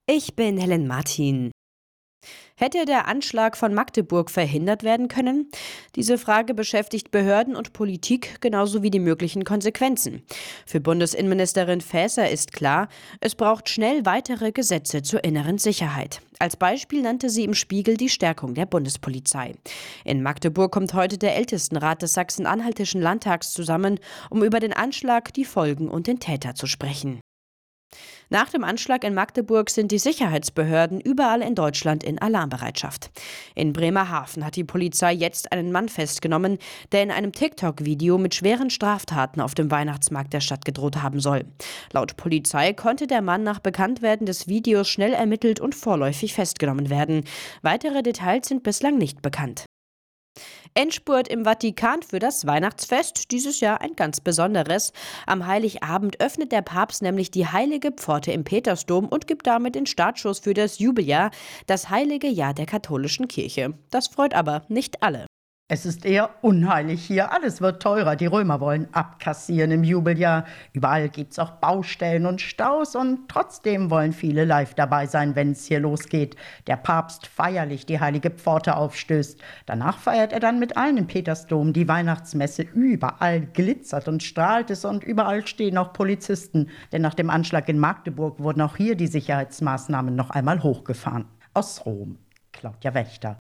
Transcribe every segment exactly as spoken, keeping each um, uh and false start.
Ich bin Helen Martin. Hätte der Anschlag von Magdeburg verhindert werden können? Diese Frage beschäftigt Behörden und Politik genauso wie die möglichen Konsequenzen. Für Bundesinnenministerin Faeser ist klar, es braucht schnell weitere Gesetze zur inneren Sicherheit. Als Beispiel nannte sie im Spiegel die Stärkung der Bundespolizei. In Magdeburg kommt heute der Ältestenrat des Sachsen-Anhaltischen Landtags zusammen, um über den Anschlag, die Folgen und den Täter zu sprechen. Nach dem Anschlag in Magdeburg sind die Sicherheitsbehörden überall in Deutschland in Alarmbereitschaft. In Bremerhaven hat die Polizei jetzt einen Mann festgenommen, der in einem TikTok-Video mit schweren Straftaten auf dem Weihnachtsmarkt der Stadt gedroht haben soll. Laut Polizei konnte der Mann nach Bekanntwerden des Videos schnell ermittelt und vorläufig festgenommen werden. Weitere Details sind bislang nicht bekannt. Endspurt im Vatikan für das Weihnachtsfest, dieses Jahr ein ganz besonderes. Am Heiligabend öffnet der Papst nämlich die heilige Pforte im Petersdom und gibt damit den Startschuss für das Jubeljahr, das heilige Jahr der katholischen Kirche. Das freut aber nicht alle. Es ist eher unheilig hier. Alles wird teurer. Die Römer wollen abkassieren im Jubeljahr. Überall gibt's auch Baustellen und Staus. Und trotzdem wollen viele live dabei sein, wenn es hier losgeht. Der Papst feierlich die heilige Pforte aufstößt. Danach feiert er dann mit allen im Petersdom die Weihnachtsmesse. Überall glitzert und strahlt es und überall stehen auch Polizisten. Denn nach dem Anschlag in Magdeburg wurden auch hier die Sicherheitsmaßnahmen noch einmal hochgefahren. Aus Rom, Claudia Wächter.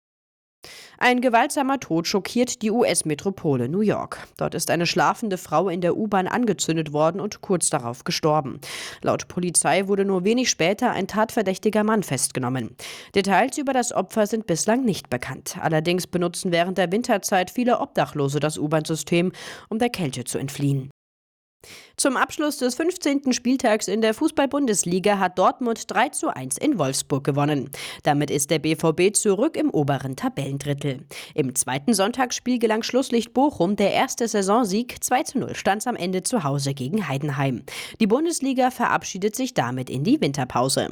Ein gewaltsamer Tod schockiert die U S-Metropole New York. Dort ist eine schlafende Frau in der U-Bahn angezündet worden und kurz darauf gestorben. Laut Polizei wurde nur wenig später ein tatverdächtiger Mann festgenommen. Details über das Opfer sind bislang nicht bekannt. Allerdings benutzen während der Winterzeit viele Obdachlose das U-Bahn-System, um der Kälte zu entfliehen. Zum Abschluss des fünfzehnten Spieltags in der Fußball-Bundesliga hat Dortmund drei zu eins in Wolfsburg gewonnen. Damit ist der B V B zurück im oberen Tabellendrittel. Im zweiten Sonntagsspiel gelang Schlusslicht Bochum der erste Saisonsieg. zwei zu null stand es am Ende zu Hause gegen Heidenheim. Die Bundesliga verabschiedet sich damit in die Winterpause.